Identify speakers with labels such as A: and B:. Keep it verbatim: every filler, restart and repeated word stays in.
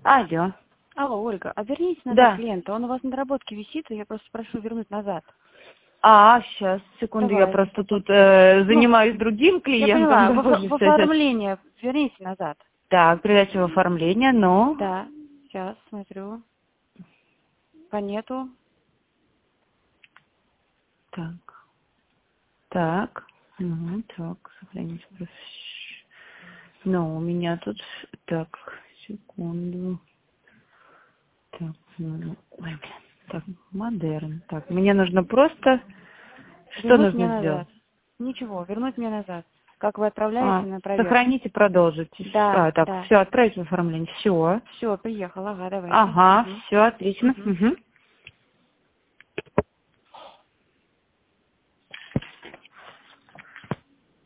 A: Алло.
B: Алло, Ольга, а верните назад
A: Да.
B: клиента. Он у вас на доработке висит, и я просто прошу вернуть назад.
A: А, сейчас, секунду, я
B: Давай.
A: просто тут э,
B: Ну,
A: занимаюсь другим
B: Я
A: клиентом.
B: поняла.
A: Да,
B: В,
A: боже,
B: оф- в
A: сейчас.
B: оформление верните назад.
A: Так, передача в оформление, но...
B: Да. Сейчас, смотрю. По нету.
A: Так, так, ну, так, сохранить. Ну, у меня тут... Так, секунду. Так, ну, ой, блин. Так, модерн. Так, мне нужно просто... Что
B: Вернуть мне
A: нужно сделать?
B: назад. Ничего, вернуть мне назад. Как вы отправляете
A: А,
B: на проверку?
A: сохранить и продолжить.
B: Да,
A: А, так,
B: да.
A: все, отправить в оформление. Все.
B: Все, приехала. Ага, давайте.
A: Ага,
B: Угу.
A: все, отлично.
B: Угу.
A: Угу.